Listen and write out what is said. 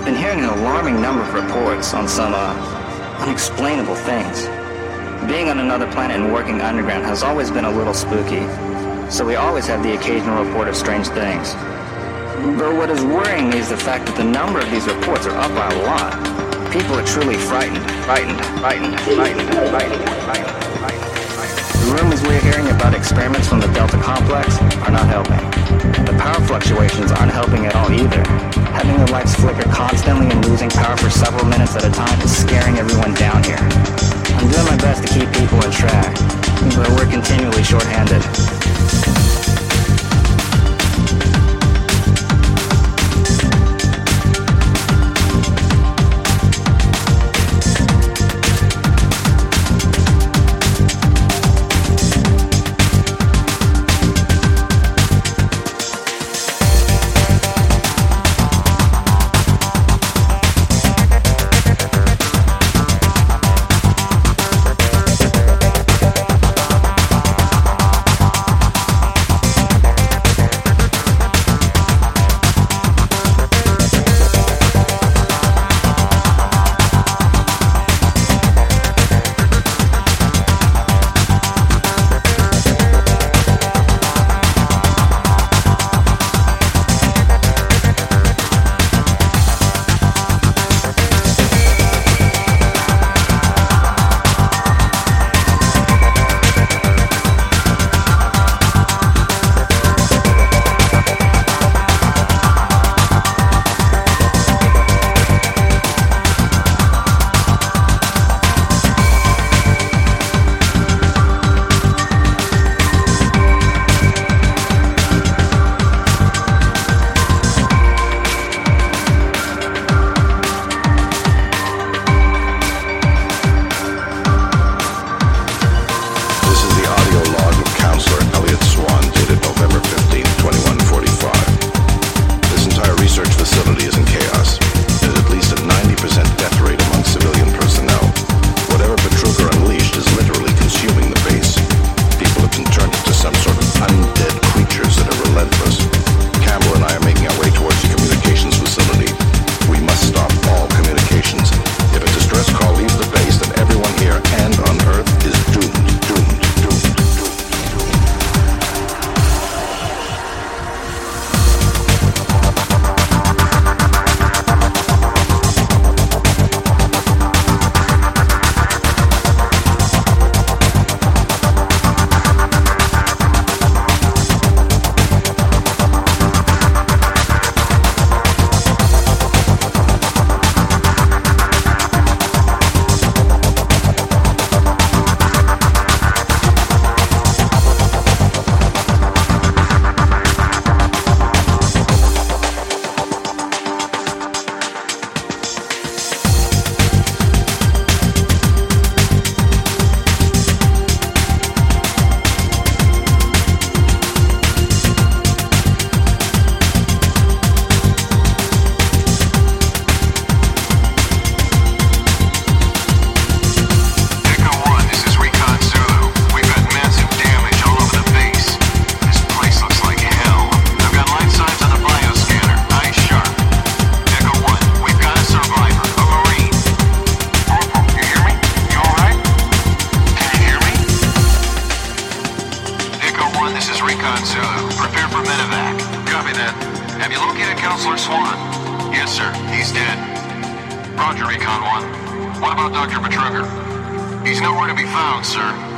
I've been hearing an alarming number of reports on some, unexplainable things. Being on another planet and working underground has always been a little spooky, so we always have the occasional report of strange things. But what is worrying me is the fact that the number of these reports are up by a lot. People are truly frightened. The rumors we're hearing about experiments from the Delta Complex are not helping. The power fluctuations aren't helping at all either. Having the lights flicker constantly and losing power for several minutes at a time is scaring everyone down here. I'm doing my best to keep people on track, but we're continually short-handed. Counselor Swan? Yes, sir. He's dead. Roger, Recon 1. What about Dr. Betruger? He's nowhere to be found, sir.